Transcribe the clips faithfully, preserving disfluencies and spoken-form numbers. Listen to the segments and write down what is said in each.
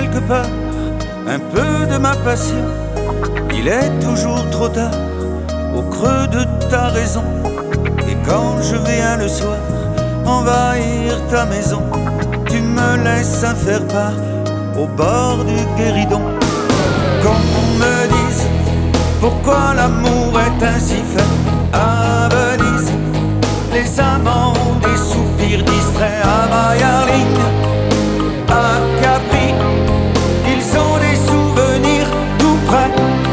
quelque part un peu de ma passion. Il est toujours trop tard au creux de ta raison. Et quand je viens le soir envahir ta maison, tu me laisses un faire-part au bord du guéridon. Qu'on me dise pourquoi l'amour est ainsi fait. À Venise, les amants des soupirs distraits. À Maillarling, à Capri, ils ont des souvenirs tout près.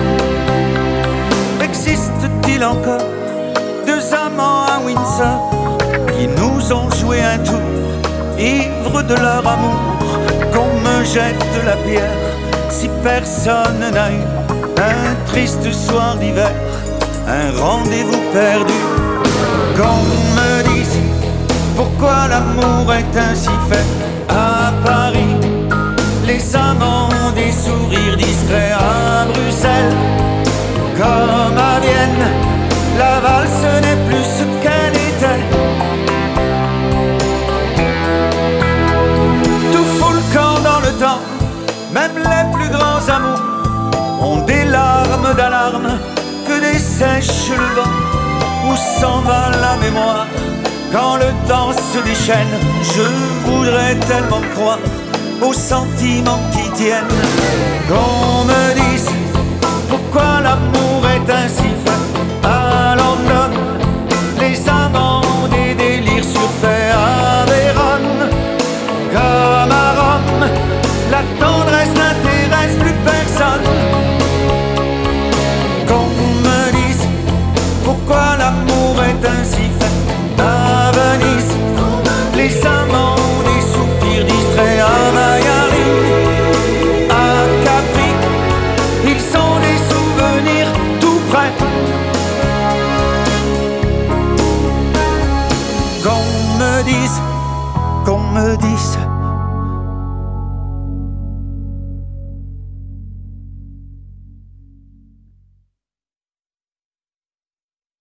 Existe-t-il encore deux amants à Windsor qui nous ont joué un tour, ivres de leur amour? Qu'on me jette la pierre si personne n'a eu un triste soir d'hiver, un rendez-vous perdu. Qu'on me dise pourquoi l'amour est ainsi fait. À Paris, les amants des sourires discrets. À Bruxelles, comme à Vienne, la valse n'est plus ce qu'elle était. Tout fout le camp dans le temps, même les plus grands amours ont des larmes d'alarme que dessèche le vent. Où s'en va la mémoire quand le temps se déchaîne? Je voudrais tellement croire aux sentiments qui tiennent. Qu'on me dise pourquoi l'amour est ainsi fait. À London, les amants des délires surfaits. À Vérone, comme à Rome, la tendresse n'intéresse plus personne. Qu'on me dise pourquoi l'amour est ainsi fait. À Venise, les amants des soupirs distraits. À Maillarling, à Capri, ils ont des souvenirs tout près. Qu'on me dise, qu'on me dise